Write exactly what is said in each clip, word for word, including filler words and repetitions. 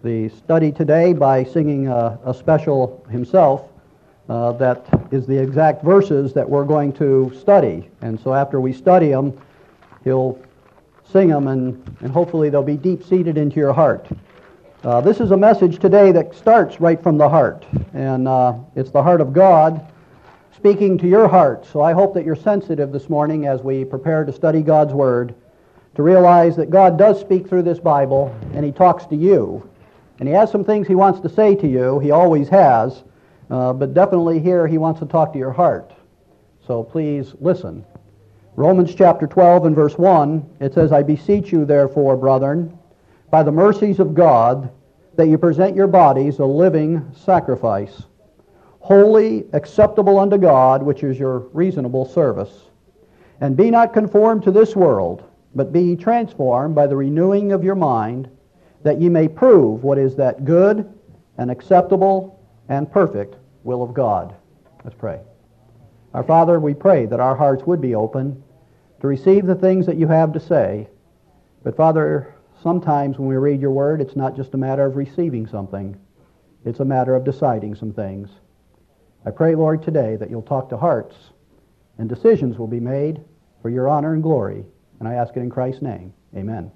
the study today by singing a, a special himself uh, that is the exact verses that we're going to study. And so after we study them, he'll sing them, and, and hopefully they'll be deep-seated into your heart. Uh, this is a message today that starts right from the heart, and uh, it's the heart of God speaking to your heart. So I hope that you're sensitive this morning as we prepare to study God's Word, to realize that God does speak through this Bible, and He talks to you. And He has some things He wants to say to you. He always has. Uh, but definitely here He wants to talk to your heart. So please listen. Romans chapter twelve and verse one, it says, I beseech you therefore, brethren, by the mercies of God, that you present your bodies a living sacrifice, holy, acceptable unto God, which is your reasonable service. And be not conformed to this world, but be ye transformed by the renewing of your mind, that ye may prove what is that good and acceptable and perfect will of God. Let's pray. Our Father, we pray that our hearts would be open to receive the things that you have to say. But Father, sometimes when we read your word, it's not just a matter of receiving something. It's a matter of deciding some things. I pray, Lord, today that you'll talk to hearts and decisions will be made for your honor and glory. And I ask it in Christ's name. Amen.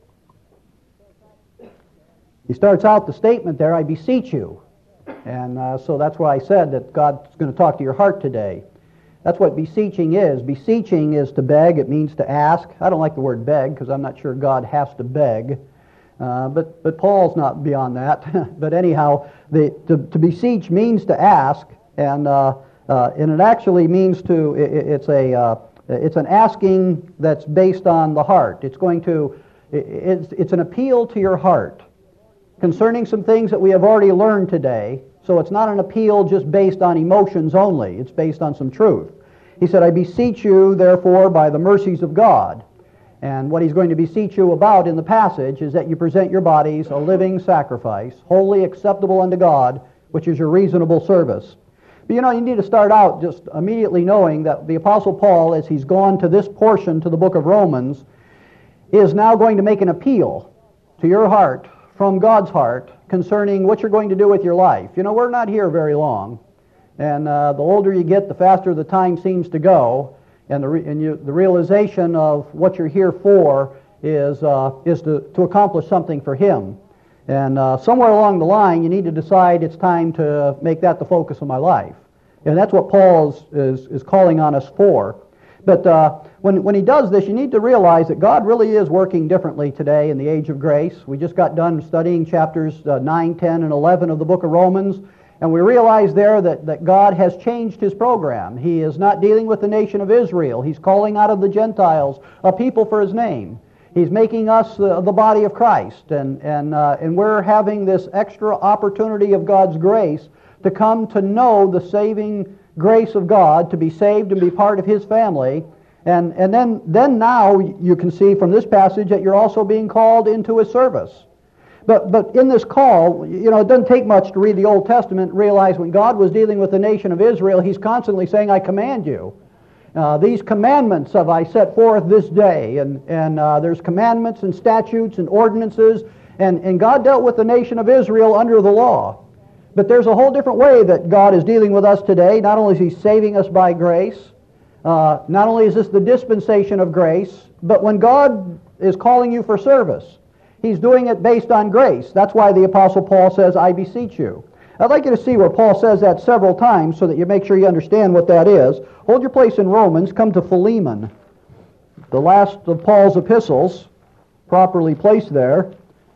He starts out the statement there, I beseech you. And uh, so that's why I said that God's going to talk to your heart today. That's what beseeching is. Beseeching is to beg. It means to ask. I don't like the word beg because I'm not sure God has to beg. Uh, but, but Paul's not beyond that. But anyhow, the, to, to beseech means to ask. And, uh, uh, and it actually means to, it, it's a... Uh, It's an asking that's based on the heart. It's going to, it's, it's an appeal to your heart concerning some things that we have already learned today. So it's not an appeal just based on emotions only. It's based on some truth. He said, I beseech you, therefore, by the mercies of God. And what he's going to beseech you about in the passage is that you present your bodies a living sacrifice, wholly acceptable unto God, which is your reasonable service. But you know, you need to start out just immediately knowing that the Apostle Paul, as he's gone to this portion to the book of Romans, is now going to make an appeal to your heart from God's heart concerning what you're going to do with your life. You know, we're not here very long, and uh, the older you get, the faster the time seems to go, and the, re- and you, the realization of what you're here for is, uh, is to, to accomplish something for Him. And uh, somewhere along the line, you need to decide it's time to make that the focus of my life. And that's what Paul is, is, is calling on us for. But uh, when, when he does this, you need to realize that God really is working differently today in the age of grace. We just got done studying chapters uh, nine, ten, and eleven of the book of Romans, and we realize there that, that God has changed His program. He is not dealing with the nation of Israel. He's calling out of the Gentiles a people for His name. He's making us the, the body of Christ, and and uh, and we're having this extra opportunity of God's grace to come to know the saving grace of God, to be saved and be part of His family, and and then then now you can see from this passage that you're also being called into His service. But but in this call, you know, it doesn't take much to read the Old Testament and realize when God was dealing with the nation of Israel, He's constantly saying, "I command you." Uh, these commandments have I set forth this day, and, and uh, there's commandments and statutes and ordinances, and, and God dealt with the nation of Israel under the law. But there's a whole different way that God is dealing with us today. Not only is He saving us by grace, uh, not only is this the dispensation of grace, but when God is calling you for service, He's doing it based on grace. That's why the Apostle Paul says, I beseech you. I'd like you to see where Paul says that several times so that you make sure you understand what that is. Hold your place in Romans. Come to Philemon, the last of Paul's epistles, properly placed there.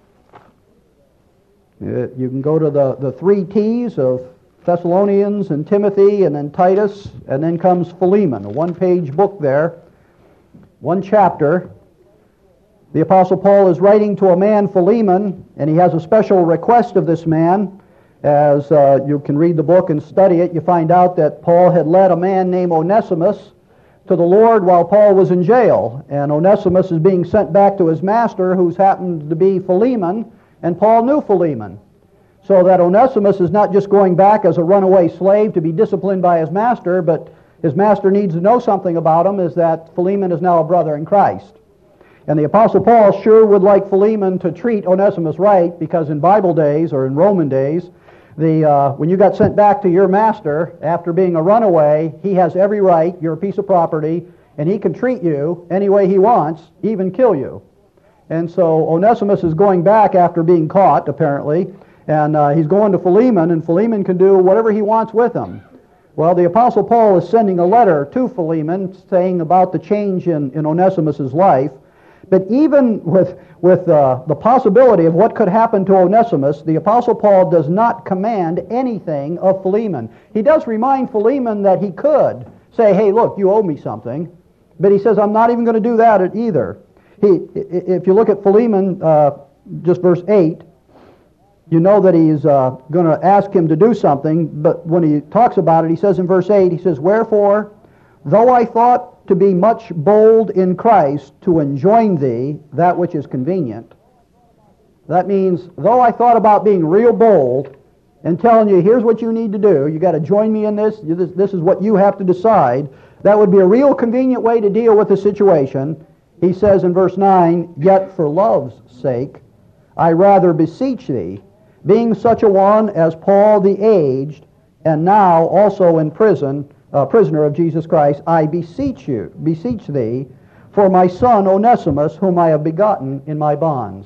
You can go to the, the three T's of Thessalonians and Timothy and then Titus, and then comes Philemon, a one-page book there, one chapter. The Apostle Paul is writing to a man, Philemon, and he has a special request of this man. As uh, you can read the book and study it, you find out that Paul had led a man named Onesimus to the Lord while Paul was in jail. And Onesimus is being sent back to his master, who's happened to be Philemon, and Paul knew Philemon. So that Onesimus is not just going back as a runaway slave to be disciplined by his master, but his master needs to know something about him, is that Philemon is now a brother in Christ. And the Apostle Paul sure would like Philemon to treat Onesimus right, because in Bible days or in Roman days, the uh, when you got sent back to your master after being a runaway, he has every right, you're a piece of property, and he can treat you any way he wants, even kill you. And so Onesimus is going back after being caught, apparently, and uh, he's going to Philemon, and Philemon can do whatever he wants with him. Well, the Apostle Paul is sending a letter to Philemon saying about the change in, in Onesimus' life. But even with, with uh, the possibility of what could happen to Onesimus, the Apostle Paul does not command anything of Philemon. He does remind Philemon that he could say, hey, look, you owe me something. But he says, I'm not even going to do that either. He, if you look at Philemon, uh, just verse eight, you know that he's uh, going to ask him to do something, but when he talks about it, he says in verse eight, he says, wherefore, though I thought to be much bold in Christ to enjoin thee that which is convenient. That means, though I thought about being real bold and telling you, here's what you need to do, you got to join me in this, this, this is what you have to decide, that would be a real convenient way to deal with the situation. He says in verse nine, yet for love's sake, I rather beseech thee, being such a one as Paul the aged, and now also in prison, a prisoner of Jesus Christ, I beseech you, beseech thee, for my son Onesimus, whom I have begotten in my bonds.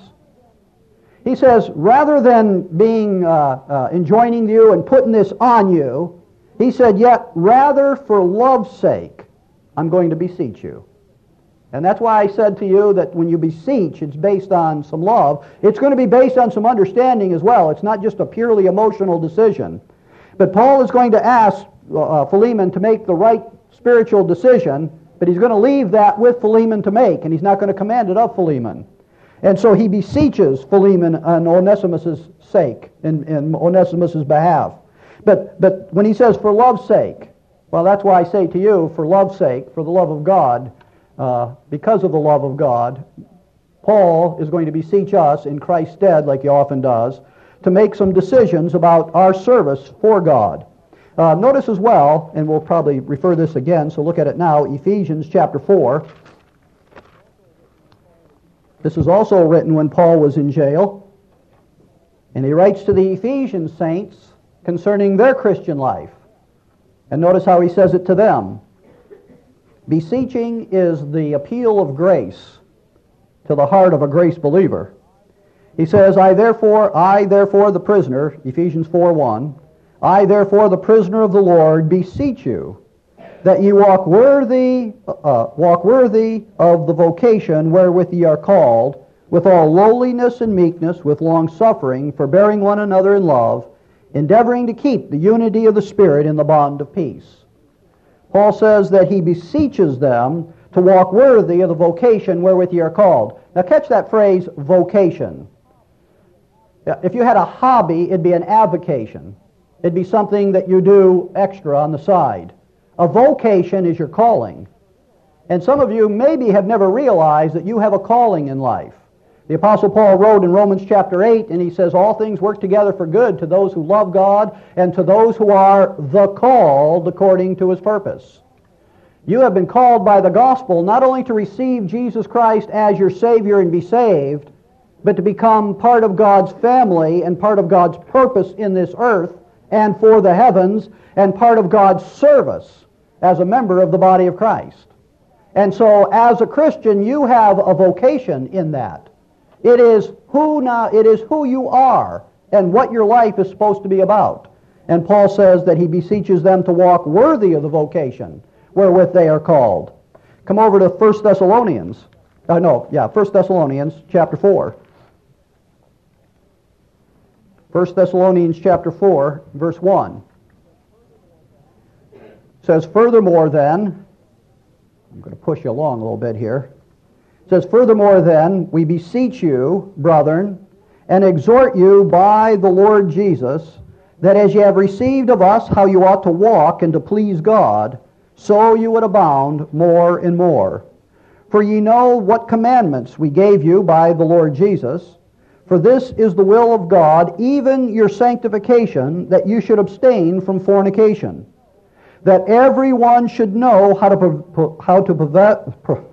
He says, rather than being uh, uh, enjoining you and putting this on you, he said, yet rather for love's sake, I'm going to beseech you. And that's why I said to you that when you beseech, it's based on some love. It's going to be based on some understanding as well. It's not just a purely emotional decision. But Paul is going to ask uh, Philemon to make the right spiritual decision, but he's going to leave that with Philemon to make, and he's not going to command it of Philemon. And so he beseeches Philemon on Onesimus' sake, in, in Onesimus' behalf. But, but when he says for love's sake, well, that's why I say to you, for love's sake, for the love of God, uh, because of the love of God, Paul is going to beseech us in Christ's stead, like he often does, to make some decisions about our service for God. Uh, notice as well, and we'll probably refer this again, so look at it now, Ephesians chapter four. This is also written when Paul was in jail. And he writes to the Ephesian saints concerning their Christian life. And notice how he says it to them. Beseeching is the appeal of grace to the heart of a grace believer. He says, I therefore, I therefore the prisoner, Ephesians four one, I therefore the prisoner of the Lord beseech you, that ye walk worthy, uh, walk worthy of the vocation wherewith ye are called, with all lowliness and meekness, with long suffering, forbearing one another in love, endeavoring to keep the unity of the Spirit in the bond of peace. Paul says that he beseeches them to walk worthy of the vocation wherewith ye are called. Now catch that phrase, vocation. If you had a hobby, it'd be an avocation. It'd be something that you do extra on the side. A vocation is your calling. And some of you maybe have never realized that you have a calling in life. The Apostle Paul wrote in Romans chapter eight, and he says, all things work together for good to those who love God and to those who are the called according to his purpose. You have been called by the gospel not only to receive Jesus Christ as your Savior and be saved, but to become part of God's family and part of God's purpose in this earth and for the heavens, and part of God's service as a member of the body of Christ. And so as a Christian, you have a vocation in that. It is who now it is who you are and what your life is supposed to be about. And Paul says that he beseeches them to walk worthy of the vocation wherewith they are called. Come over to First Thessalonians. Uh, no, yeah, First Thessalonians chapter four. First Thessalonians chapter four, verse one. It says, furthermore then, I'm going to push you along a little bit here. It says, furthermore then, we beseech you, brethren, and exhort you by the Lord Jesus, that as ye have received of us how you ought to walk and to please God, so you would abound more and more. For ye know what commandments we gave you by the Lord Jesus. For this is the will of God, even your sanctification, that you should abstain from fornication, that every one should know how to how to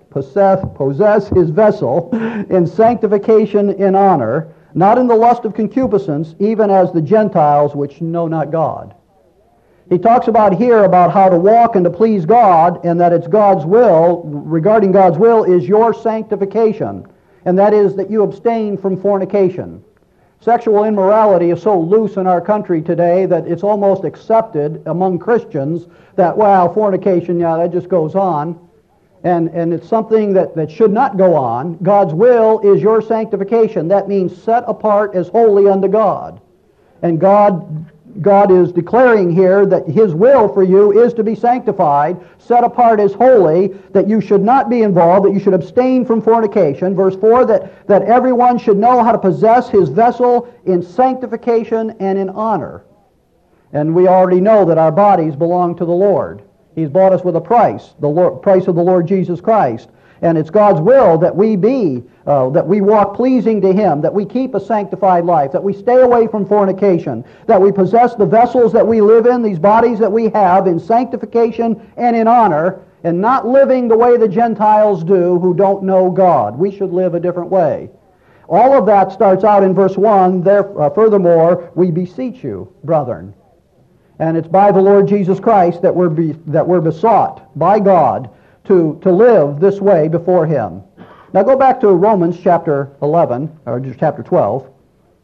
possess, possess his vessel in sanctification in honor, not in the lust of concupiscence, even as the Gentiles which know not God. He talks about here about how to walk and to please God, and that it's God's will, regarding God's will, is your sanctification, and that is that you abstain from fornication. Sexual immorality is so loose in our country today that it's almost accepted among Christians that, well, fornication, yeah, that just goes on. And, and it's something that, that should not go on. God's will is your sanctification. That means set apart as holy unto God. And God, God is declaring here that His will for you is to be sanctified, set apart as holy, that you should not be involved, that you should abstain from fornication. Verse four, that, that everyone should know how to possess his vessel in sanctification and in honor. And we already know that our bodies belong to the Lord. He's bought us with a price, the Lord, price of the Lord Jesus Christ. And it's God's will that we be, uh, that we walk pleasing to Him, that we keep a sanctified life, that we stay away from fornication, that we possess the vessels that we live in, these bodies that we have, in sanctification and in honor, and not living the way the Gentiles do who don't know God. We should live a different way. All of that starts out in verse one, there, uh, furthermore, we beseech you, brethren. And it's by the Lord Jesus Christ that we're, be, that we're besought by God to, to live this way before Him. Now go back to Romans chapter eleven, or chapter twelve.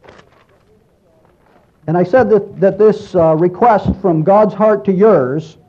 And I said that, that this uh, request from God's heart to yours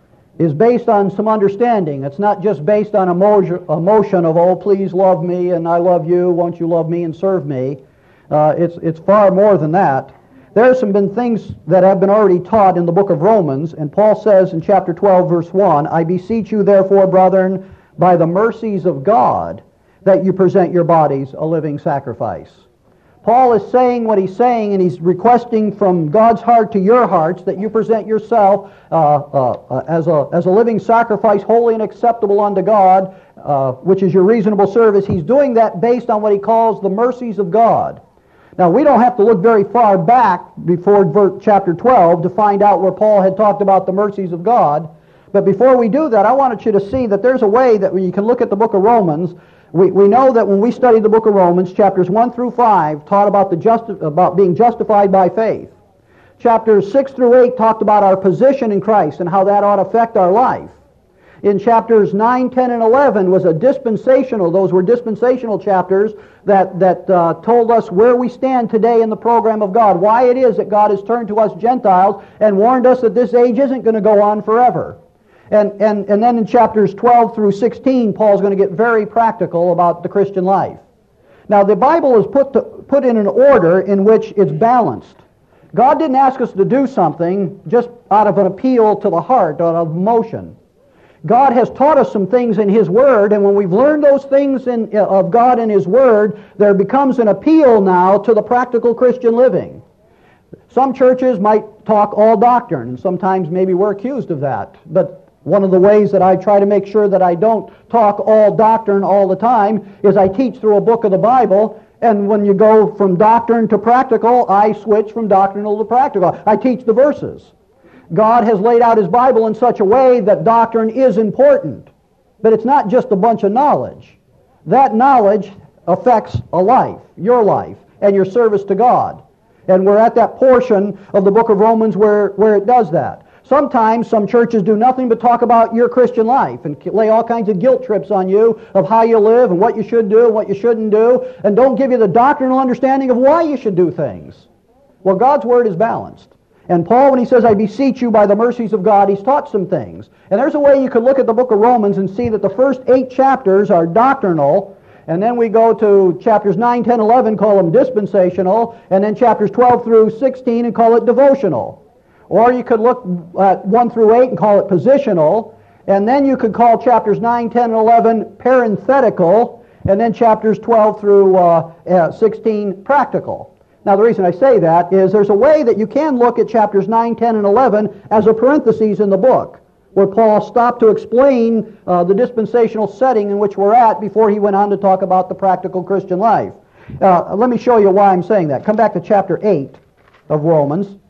is based on some understanding. It's not just based on emotion, emotion of, oh, please love me, and I love you, won't you love me and serve me. Uh, it's, it's far more than that. There have some been things that have been already taught in the book of Romans, and Paul says in chapter twelve, verse one, I beseech you therefore, brethren, by the mercies of God, that you present your bodies a living sacrifice. Paul is saying what he's saying, and he's requesting from God's heart to your hearts that you present yourself uh, uh, uh, as, a, as a living sacrifice, holy and acceptable unto God, uh, which is your reasonable service. He's doing that based on what he calls the mercies of God. Now, we don't have to look very far back before chapter twelve to find out where Paul had talked about the mercies of God. But before we do that, I wanted you to see that there's a way that you can look at the book of Romans. We, we know that when we studied the book of Romans, chapters one through five taught about, the justi- about being justified by faith. Chapters six through eight talked about our position in Christ and how that ought to affect our life. In chapters nine, ten, and eleven was a dispensational, those were dispensational chapters that, that uh, told us where we stand today in the program of God, why it is that God has turned to us Gentiles and warned us that this age isn't going to go on forever. And, and, and then in chapters twelve through sixteen, Paul's going to get very practical about the Christian life. Now, the Bible is put, to, put in an order in which it's balanced. God didn't ask us to do something just out of an appeal to the heart, out of emotion. God has taught us some things in His Word, and when we've learned those things in, of God in His Word, there becomes an appeal now to the practical Christian living. Some churches might talk all doctrine, and sometimes maybe we're accused of that. But one of the ways that I try to make sure that I don't talk all doctrine all the time is I teach through a book of the Bible, and when you go from doctrine to practical, I switch from doctrinal to practical. I teach the verses. God has laid out His Bible in such a way that doctrine is important. But it's not just a bunch of knowledge. That knowledge affects a life, your life, and your service to God. And we're at that portion of the book of Romans where, where it does that. Sometimes some churches do nothing but talk about your Christian life and lay all kinds of guilt trips on you of how you live and what you should do and what you shouldn't do, and don't give you the doctrinal understanding of why you should do things. Well, God's Word is balanced. And Paul, when he says, I beseech you by the mercies of God, he's taught some things. And there's a way you could look at the book of Romans and see that the first eight chapters are doctrinal, and then we go to chapters nine, ten, eleven, call them dispensational, and then chapters twelve through sixteen and call it devotional. Or you could look at one through eight and call it positional, and then you could call chapters nine, ten, and eleven parenthetical, and then chapters twelve through uh, uh, sixteen practical. Now, the reason I say that is there's a way that you can look at chapters nine, ten, and eleven as a parenthesis in the book, where Paul stopped to explain uh, the dispensational setting in which we're at before he went on to talk about the practical Christian life. Uh, let me show you why I'm saying that. Come back to chapter eight of Romans,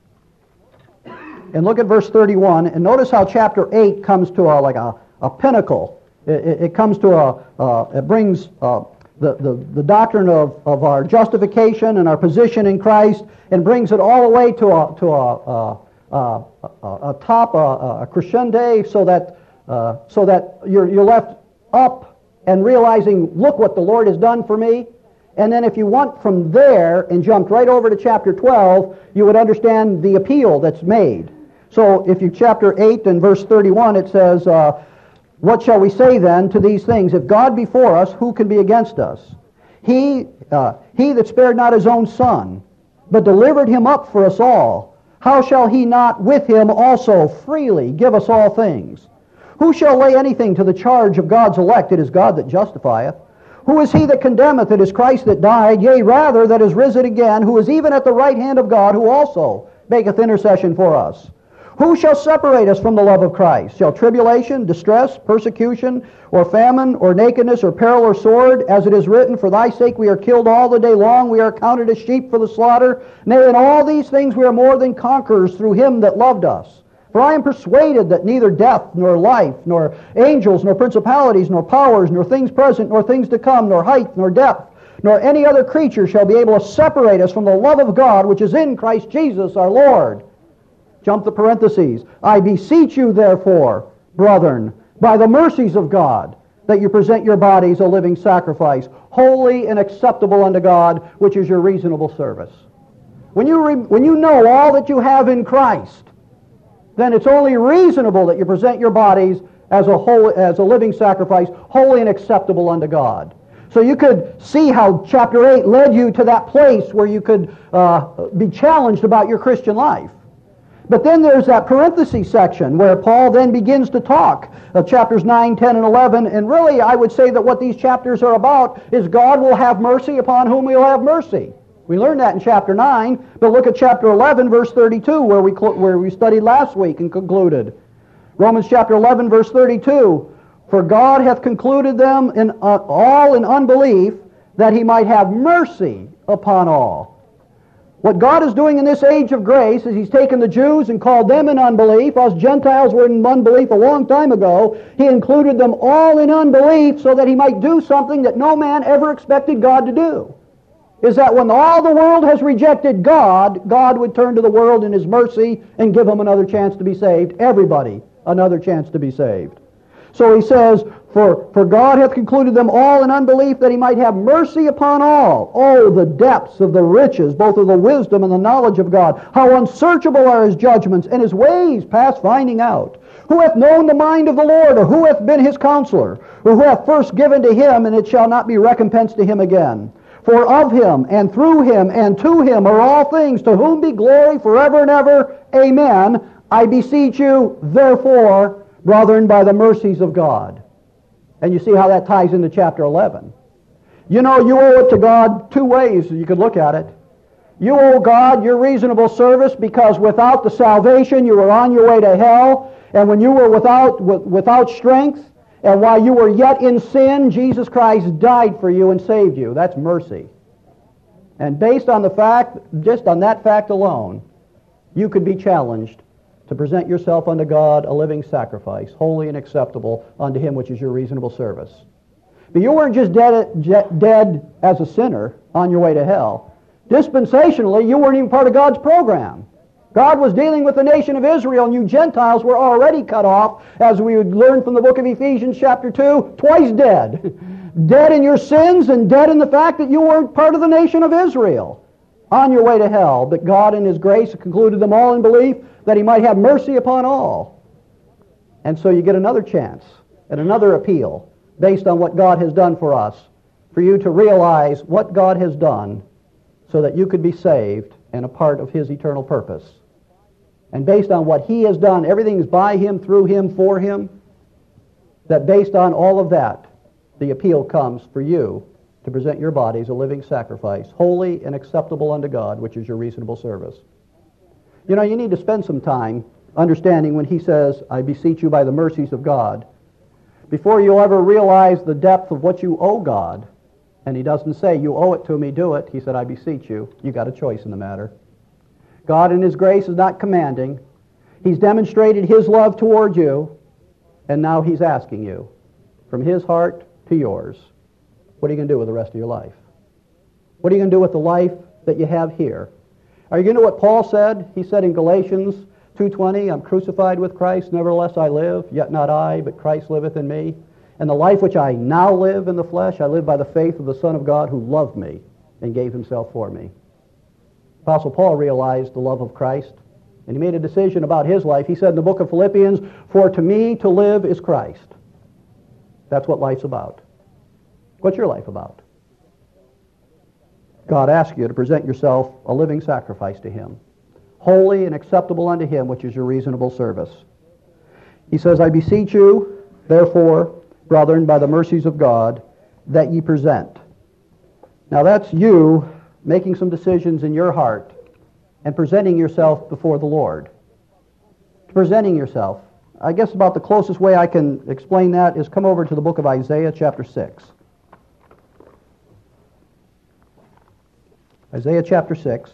and look at verse thirty-one, and notice how chapter eight comes to a, like a, a pinnacle It, it comes to a, uh, it brings uh, the, the, the doctrine of, of our justification and our position in Christ, and brings it all the way to a, to a, a, a, a, a top, a, a crescendo, so that, uh, so that you're, you're left up and realizing, look what the Lord has done for me. And then if you want from there and jumped right over to chapter twelve, you would understand the appeal that's made. So if you chapter eight and verse thirty-one, it says, uh, what shall we say then to these things? If God be for us, who can be against us? He, uh, he that spared not his own son, but delivered him up for us all, how shall he not with him also freely give us all things? Who shall lay anything to the charge of God's elect? It is God that justifieth. Who is he that condemneth? It is Christ that died, yea, rather, that is risen again, who is even at the right hand of God, who also maketh intercession for us. Who shall separate us from the love of Christ? Shall tribulation, distress, persecution, or famine, or nakedness, or peril, or sword? As it is written, for thy sake we are killed all the day long, we are counted as sheep for the slaughter. Nay, in all these things we are more than conquerors through him that loved us. For I am persuaded that neither death, nor life, nor angels, nor principalities, nor powers, nor things present, nor things to come, nor height, nor depth, nor any other creature shall be able to separate us from the love of God which is in Christ Jesus our Lord. Jump the parentheses. I beseech you, therefore, brethren, by the mercies of God, that you present your bodies a living sacrifice, holy and acceptable unto God, which is your reasonable service. When you, re- when you know all that you have in Christ, then it's only reasonable that you present your bodies as a, holy, as a living sacrifice, holy and acceptable unto God. So you could see how chapter eight led you to that place where you could uh, be challenged about your Christian life. But then there's that parenthesis section where Paul then begins to talk, uh, chapters nine, ten, and eleven, and really I would say that what these chapters are about is God will have mercy upon whom he will have mercy. We learned that in chapter nine, but look at chapter eleven, verse thirty-two, where we, cl- where we studied last week and concluded. Romans chapter eleven, verse thirty-two, for God hath concluded them in uh, all in unbelief, that he might have mercy upon all. What God is doing in this age of grace is he's taken the Jews and called them in unbelief. Us Gentiles were in unbelief a long time ago. He included them all in unbelief so that he might do something that no man ever expected God to do. Is that when all the world has rejected God, God would turn to the world in his mercy and give them another chance to be saved. Everybody another chance to be saved. So he says, For, for God hath concluded them all in unbelief, that he might have mercy upon all. Oh, the depths of the riches, both of the wisdom and the knowledge of God. How unsearchable are his judgments, and his ways past finding out. Who hath known the mind of the Lord, or who hath been his counselor? Or who hath first given to him, and it shall not be recompensed to him again? For of him, and through him, and to him are all things, to whom be glory forever and ever. Amen. I beseech you, therefore, brethren, by the mercies of God. And you see how that ties into chapter eleven. You know, you owe it to God two ways you could look at it. You owe God your reasonable service because without the salvation you were on your way to hell. And when you were without, without strength, and while you were yet in sin, Jesus Christ died for you and saved you. That's mercy. And based on the fact, just on that fact alone, you could be challenged to present yourself unto God a living sacrifice, holy and acceptable unto him which is your reasonable service. But you weren't just dead, dead as a sinner on your way to hell. Dispensationally, you weren't even part of God's program. God was dealing with the nation of Israel, and you Gentiles were already cut off, as we would learn from the book of Ephesians chapter two, twice dead. Dead in your sins and dead in the fact that you weren't part of the nation of Israel on your way to hell. But God in his grace concluded them all in belief, that he might have mercy upon all. And so you get another chance and another appeal based on what God has done for us, for you to realize what God has done so that you could be saved and a part of his eternal purpose. And based on what he has done, everything is by him, through him, for him, that based on all of that, the appeal comes for you to present your bodies a living sacrifice, holy and acceptable unto God, which is your reasonable service. You know, you need to spend some time understanding when he says, I beseech you by the mercies of God, before you'll ever realize the depth of what you owe God. And he doesn't say, you owe it to me, do it. He said, I beseech you. You got a choice in the matter. God in his grace is not commanding. He's demonstrated his love toward you, and now he's asking you from His heart to yours, what are you going to do with the rest of your life? What are you going to do with the life that you have here? Are you going to do what Paul said? He said in Galatians two twenty, I'm crucified with Christ, nevertheless I live, yet not I, but Christ liveth in me. And the life which I now live in the flesh, I live by the faith of the Son of God who loved me and gave Himself for me. Apostle Paul realized the love of Christ, and he made a decision about his life. He said in the book of Philippians, for to me to live is Christ. That's what life's about. What's your life about? God asks you to present yourself a living sacrifice to Him, holy and acceptable unto Him, which is your reasonable service. He says, I beseech you, therefore, brethren, by the mercies of God, that ye present. Now that's you making some decisions in your heart and presenting yourself before the Lord. Presenting yourself. I guess about the closest way I can explain that is come over to the book of Isaiah chapter six. Isaiah chapter six.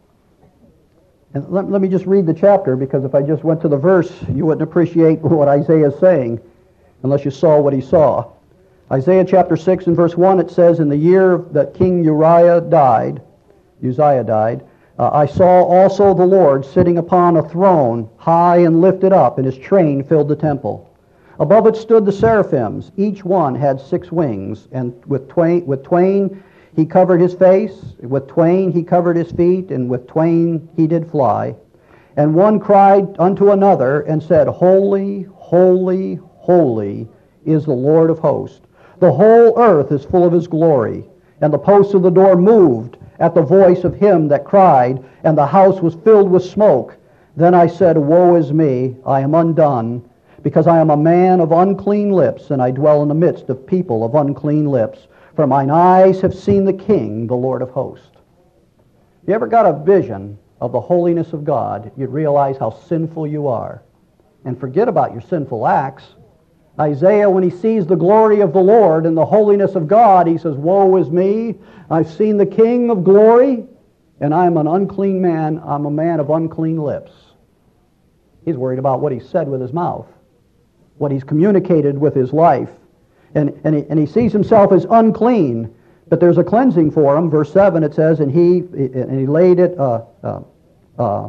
And let, let me just read the chapter, because if I just went to the verse, you wouldn't appreciate what Isaiah is saying unless you saw what he saw. Isaiah chapter six and verse one, it says, in the year that King Uriah died, Uzziah died, uh, I saw also the Lord sitting upon a throne, high and lifted up, and His train filled the temple. Above it stood the seraphims. Each one had six wings, and with twain, with twain He covered His face, with twain He covered His feet, and with twain He did fly. And one cried unto another, and said, Holy, holy, holy is the Lord of hosts. The whole earth is full of His glory. And the posts of the door moved at the voice of him that cried, and the house was filled with smoke. Then I said, Woe is me, I am undone, because I am a man of unclean lips, and I dwell in the midst of people of unclean lips. For mine eyes have seen the King, the Lord of hosts. If you ever got a vision of the holiness of God, you'd realize how sinful you are. And forget about your sinful acts. Isaiah, when he sees the glory of the Lord and the holiness of God, he says, Woe is me, I've seen the King of glory, and I'm an unclean man, I'm a man of unclean lips. He's worried about what he said with his mouth, what he's communicated with his life. And, and, he, and he sees himself as unclean, but there's a cleansing for him. Verse seven, it says, and he, and he laid it, uh, uh, uh,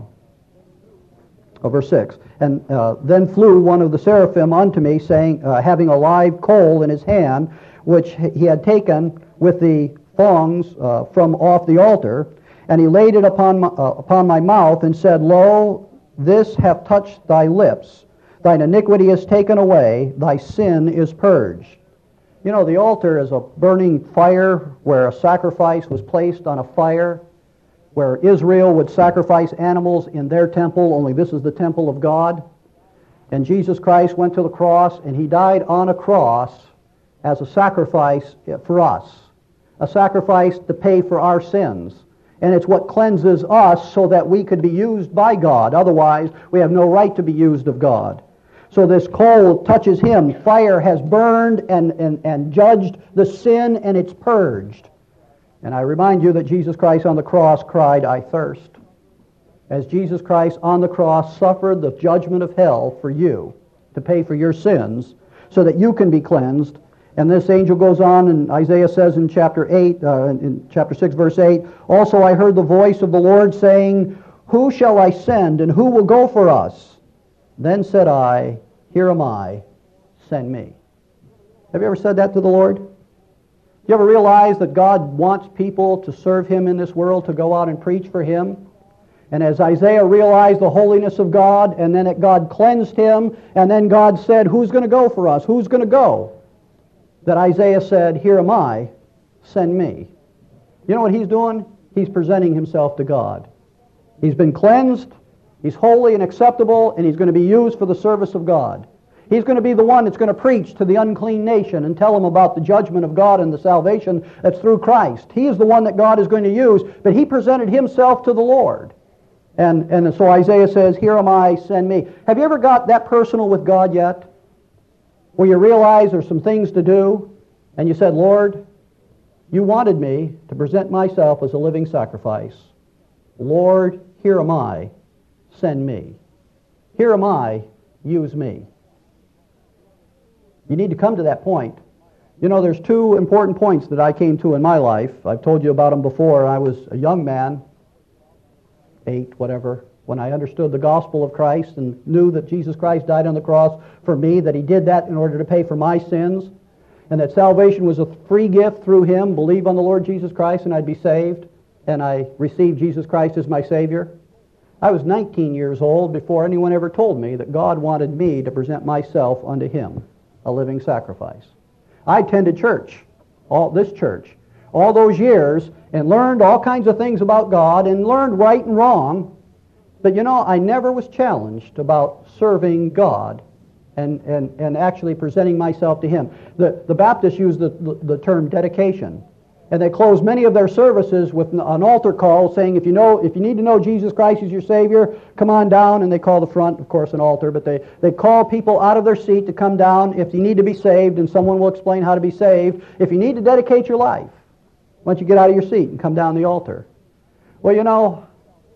oh, verse six, and uh, then flew one of the seraphim unto me, saying, uh, having a live coal in his hand, which he had taken with the thongs uh, from off the altar, and he laid it upon my, uh, upon my mouth, and said, Lo, this hath touched thy lips. Thine iniquity is taken away, thy sin is purged. You know, the altar is a burning fire where a sacrifice was placed on a fire, where Israel would sacrifice animals in their temple, only this is the temple of God. And Jesus Christ went to the cross, and He died on a cross as a sacrifice for us, a sacrifice to pay for our sins. And it's what cleanses us so that we could be used by God. Otherwise, we have no right to be used of God. So this coal touches Him. Fire has burned and, and, and judged the sin, and it's purged. And I remind you that Jesus Christ on the cross cried, I thirst. As Jesus Christ on the cross suffered the judgment of hell for you to pay for your sins so that you can be cleansed. And this angel goes on, and Isaiah says in chapter eight, uh, in chapter six, verse eight, Also I heard the voice of the Lord saying, Who shall I send, and who will go for us? Then said I, Here am I, send me. Have you ever said that to the Lord? You ever realize that God wants people to serve Him in this world, to go out and preach for Him? And as Isaiah realized the holiness of God, and then it, God cleansed him, and then God said, Who's going to go for us? Who's going to go? That Isaiah said, Here am I, send me. You know what he's doing? He's presenting himself to God. He's been cleansed, he's holy and acceptable, and he's going to be used for the service of God. He's going to be the one that's going to preach to the unclean nation and tell them about the judgment of God and the salvation that's through Christ. He is the one that God is going to use, but he presented himself to the Lord. And, and so Isaiah says, Here am I, send me. Have you ever got that personal with God yet? Where you realize there's some things to do, and you said, Lord, you wanted me to present myself as a living sacrifice. Lord, here am I, send me. Here am I, use me. You need to come to that point You know, there's two important points that I came to in my life. I've told you about them before. I was a young man, eight, whatever, when I understood the gospel of Christ and knew that Jesus Christ died on the cross for me, that he did that in order to pay for my sins, and that salvation was a free gift through him. Believe on the Lord Jesus Christ and I'd be saved, and I received Jesus Christ as my Savior. I was nineteen years old before anyone ever told me that God wanted me to present myself unto him, a living sacrifice. I attended church, all this church, all those years, and learned all kinds of things about God and learned right and wrong. But you know, I never was challenged about serving God and, and, and actually presenting myself to him. The, the Baptists use the, the, the term dedication. And they close many of their services with an altar call saying, if you know, if you need to know Jesus Christ is your Savior, come on down. And they call the front, of course, an altar, but they, they call people out of their seat to come down if you need to be saved, and someone will explain how to be saved. If you need to dedicate your life, why don't you get out of your seat and come down the altar? Well, you know,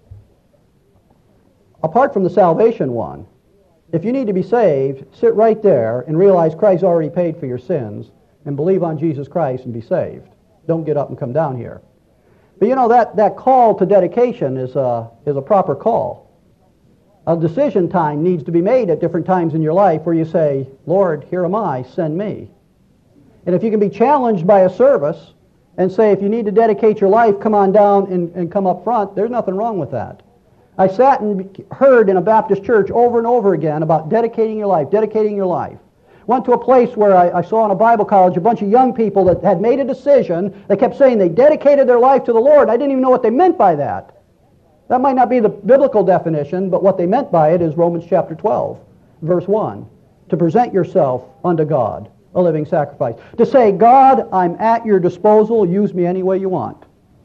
apart from the salvation one, if you need to be saved, sit right there and realize Christ already paid for your sins and believe on Jesus Christ and be saved. Don't get up and come down here. But you know, that, that call to dedication is a, is a proper call. A decision time needs to be made at different times in your life where you say, Lord, here am I, send me. And if you can be challenged by a service and say, if you need to dedicate your life, come on down and, and come up front, there's nothing wrong with that. I sat and heard in a Baptist church over and over again about dedicating your life, dedicating your life. Went to a place where I, I saw in a Bible college a bunch of young people that had made a decision. They kept saying they dedicated their life to the Lord. I didn't even know what they meant by that. That might not be the biblical definition, but what they meant by it is Romans chapter twelve, verse one. To present yourself unto God, a living sacrifice. To say, God, I'm at your disposal. Use me any way you want.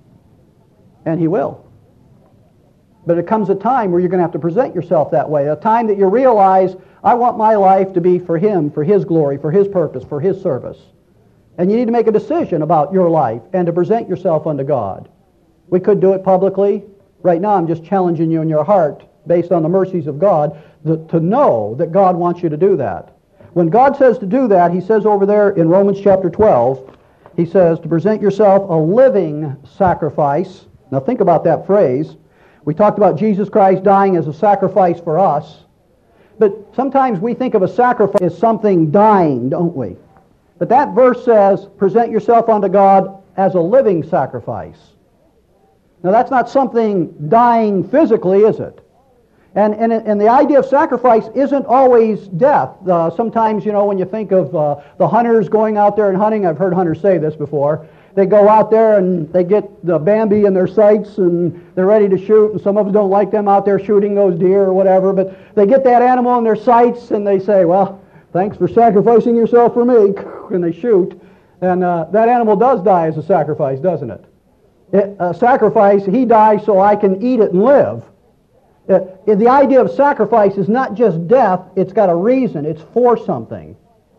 And he will. But it comes a time where you're going to have to present yourself that way. A time that you realize, I want my life to be for him, for his glory, for his purpose, for his service. And you need to make a decision about your life and to present yourself unto God. We could do it publicly. Right now I'm just challenging you in your heart, based on the mercies of God, to know that God wants you to do that. When God says to do that, he says over there in Romans chapter twelve, he says to present yourself a living sacrifice. Now think about that phrase. We talked about Jesus Christ dying as a sacrifice for us. But sometimes we think of a sacrifice as something dying, don't we? But that verse says, present yourself unto God as a living sacrifice. Now that's not something dying physically, is it? And, and, and the idea of sacrifice isn't always death. Uh, sometimes, you know, when you think of uh, the hunters going out there and hunting, I've heard hunters say this before, they go out there and they get the Bambi in their sights and they're ready to shoot, and some of them don't like them out there shooting those deer or whatever, but they get that animal in their sights and they say, well, thanks for sacrificing yourself for me, and they shoot. And uh, that animal does die as a sacrifice, doesn't it? it a sacrifice, he dies so I can eat it and live. Uh, the idea of sacrifice is not just death, it's got a reason, it's for something.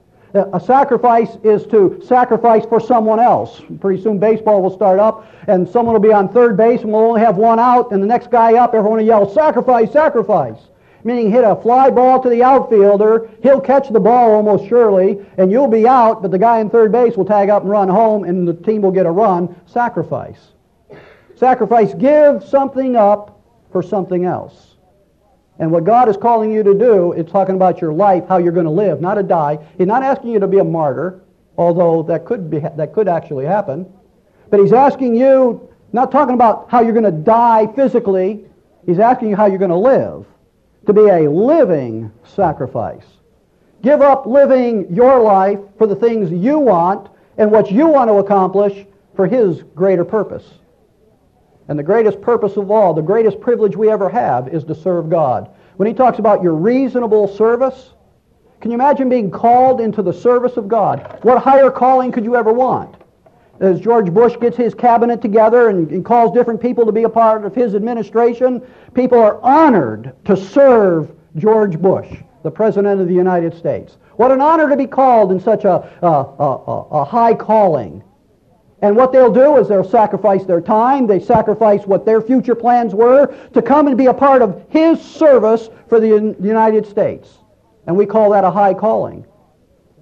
A sacrifice is to sacrifice for someone else. Pretty soon baseball will start up and someone will be on third base and we'll only have one out, and the next guy up, everyone will yell, sacrifice, sacrifice. Meaning hit a fly ball to the outfielder, he'll catch the ball almost surely, and you'll be out, but the guy in third base will tag up and run home, and the team will get a run. Sacrifice. Sacrifice, give something up for something else. And what God is calling you to do, it's talking about your life, how you're going to live, not to die. He's not asking you to be a martyr, although that could be that could actually happen. But he's asking you, not talking about how you're going to die physically, he's asking you how you're going to live, to be a living sacrifice. Give up living your life for the things you want and what you want to accomplish for his greater purpose. And the greatest purpose of all, the greatest privilege we ever have, is to serve God. When he talks about your reasonable service, can you imagine being called into the service of God? What higher calling could you ever want? As George Bush gets his cabinet together and, and calls different people to be a part of his administration, people are honored to serve George Bush, the President of the United States. What an honor to be called in such a, a, a, a high calling. And what they'll do is they'll sacrifice their time, they sacrifice what their future plans were to come and be a part of his service for the United States. And we call that a high calling.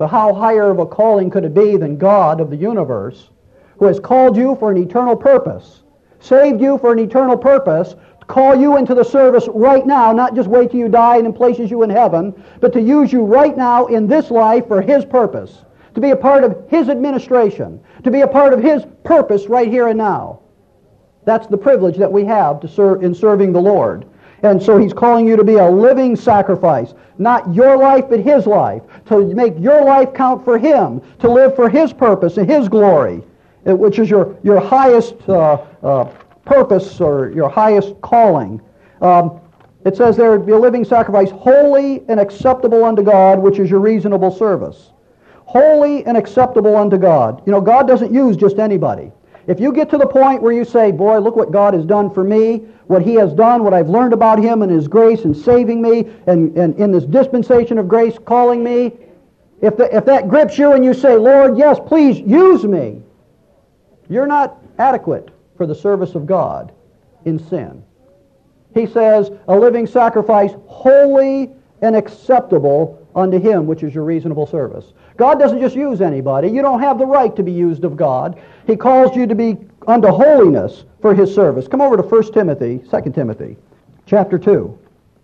But how higher of a calling could it be than God of the universe, who has called you for an eternal purpose, saved you for an eternal purpose, to call you into the service right now, not just wait till you die and then places you in heaven, but to use you right now in this life for His purpose, to be a part of His administration, to be a part of His purpose right here and now. That's the privilege that we have to serve in serving the Lord. And so He's calling you to be a living sacrifice. Not your life, but His life. To make your life count for Him. To live for His purpose and His glory. Which is your, your highest uh, uh, purpose or your highest calling. Um, it says there, be a living sacrifice, holy and acceptable unto God, which is your reasonable service. Holy and acceptable unto God. You know, God doesn't use just anybody. If you get to the point where you say, boy, look what God has done for me, what He has done, what I've learned about Him and His grace and saving me, and, and in this dispensation of grace calling me, if, the, if that grips you and you say, Lord, yes, please use me, you're not adequate for the service of God in sin. He says, a living sacrifice, holy and acceptable unto Him, which is your reasonable service. God doesn't just use anybody. You don't have the right to be used of God. He calls you to be unto holiness for His service. Come over to First Timothy, Second Timothy, chapter two.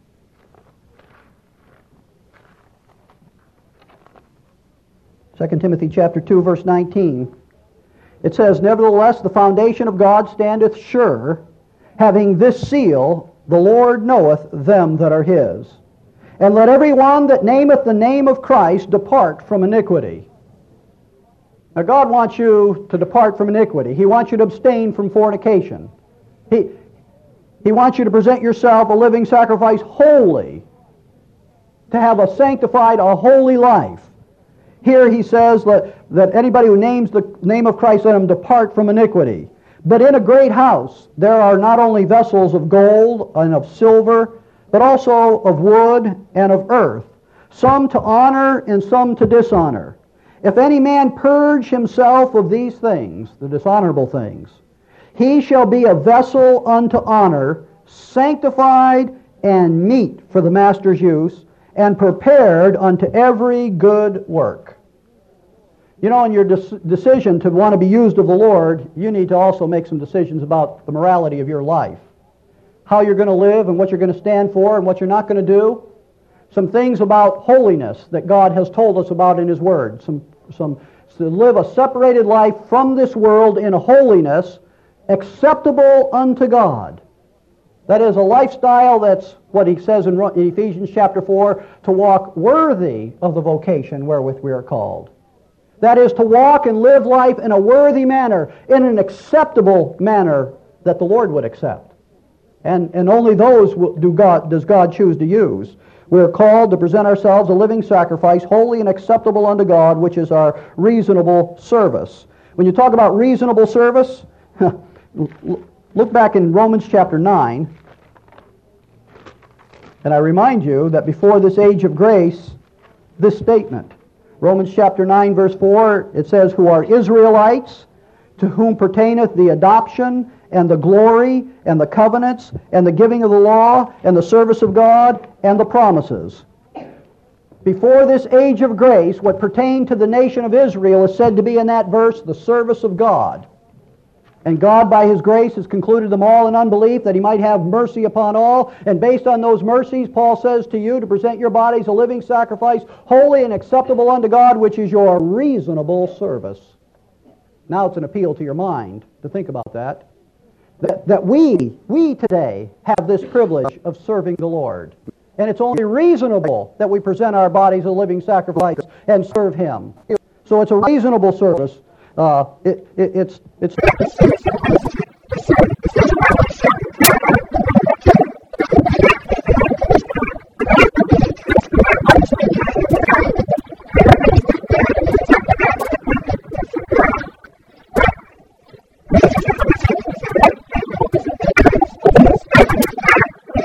Second Timothy chapter two, verse nineteen. It says, nevertheless, the foundation of God standeth sure, having this seal, the Lord knoweth them that are His. And let every one that nameth the name of Christ depart from iniquity. Now God wants you to depart from iniquity. He wants you to abstain from fornication. He, he wants you to present yourself a living sacrifice holy, to have a sanctified, a holy life. Here he says that, that anybody who names the name of Christ, let him depart from iniquity. But in a great house there are not only vessels of gold and of silver, but also of wood and of earth, some to honor and some to dishonor. If any man purge himself of these things, the dishonorable things, he shall be a vessel unto honor, sanctified and meet for the master's use, and prepared unto every good work. You know, in your de- decision to want to be used of the Lord, you need to also make some decisions about the morality of your life. How you're going to live and what you're going to stand for and what you're not going to do. Some things about holiness that God has told us about in His Word. Some, some, to live a separated life from this world in holiness acceptable unto God. That is a lifestyle that's what he says in Ephesians chapter four, to walk worthy of the vocation wherewith we are called. That is to walk and live life in a worthy manner, in an acceptable manner that the Lord would accept. And, and only those will, do God, does God choose to use. We are called to present ourselves a living sacrifice, holy and acceptable unto God, which is our reasonable service. When you talk about reasonable service, look back in Romans chapter nine, and I remind you that before this age of grace, this statement, Romans chapter nine, verse four, it says, who are Israelites, to whom pertaineth the adoption and the glory and the covenants and the giving of the law and the service of God and the promises. Before this age of grace, what pertained to the nation of Israel is said to be in that verse the service of God. And God, by His grace, has concluded them all in unbelief, that He might have mercy upon all. And based on those mercies, Paul says to you to present your bodies a living sacrifice, holy and acceptable unto God, which is your reasonable service. Now it's an appeal to your mind to think about that. That, that we, we today have this privilege of serving the Lord. And it's only reasonable that we present our bodies a living sacrifice and serve Him. So it's a reasonable service. Uh, it, it, it's, it's